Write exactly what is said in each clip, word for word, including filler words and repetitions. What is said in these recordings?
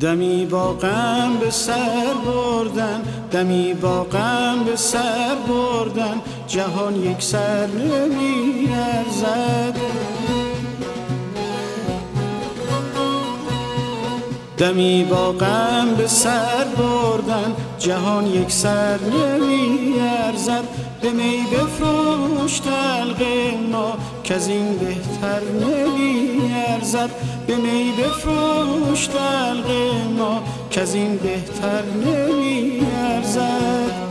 دمی با غم به سر بردن، دمی با غم به سر بردن، جهان یک سر نمی ارزد. دمی با غم به سر بردن، جهان یک سر نمی ارزد. به می بفروش دلق ما کز این بهتر نمی ارزد. به می بفروش دلق ما کز این بهتر نمی ارزد.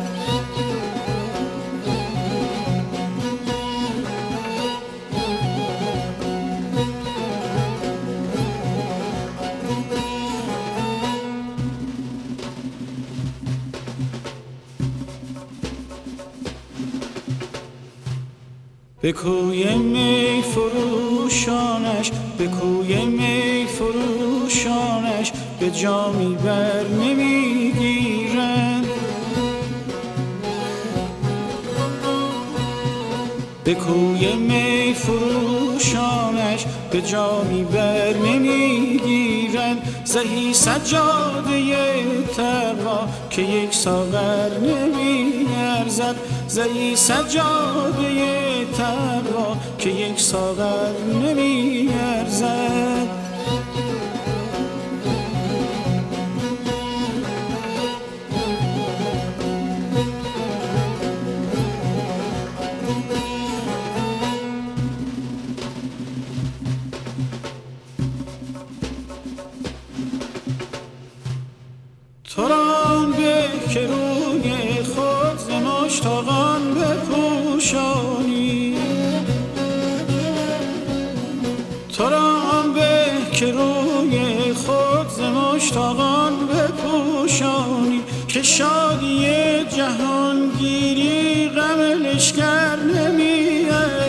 به کوی می فروشانش، به کوی می فروشانش، به جامی بر نمیگیرند. به کوی می فروشانش، به جامی بر نمیگیرند. زهی سجاده تقوا که یک ساغر نمی ارزد. زهی سجاده تقوا که یک ساغر نمی ارزد. تو را به که روی خود ز مشتاقان بپوشانی، تو را به که روی خود ز مشتاقان بپوشانی، که شادی جهانگیری غم لشکر نمی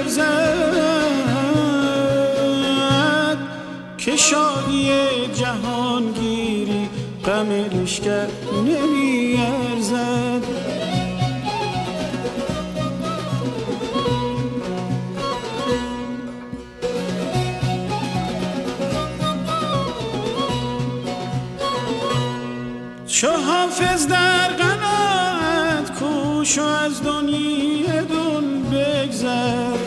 ارزد. که شادی جهانگیری غم لشکر نمی ارزد. چو حافظ در قناعت کوش و از دنیی دون بگذر.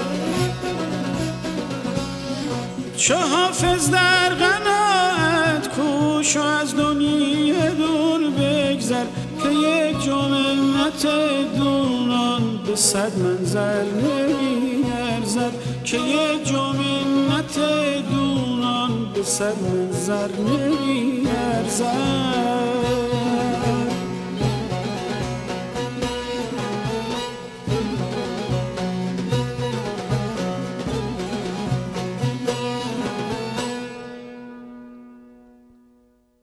چو حافظ در قناعت کوش و از دنیی دون بگذر، که یک جو منت دونان به صد منزل نمی ارزد. که یک جو منت دونان به صد منزل نمی ارزد.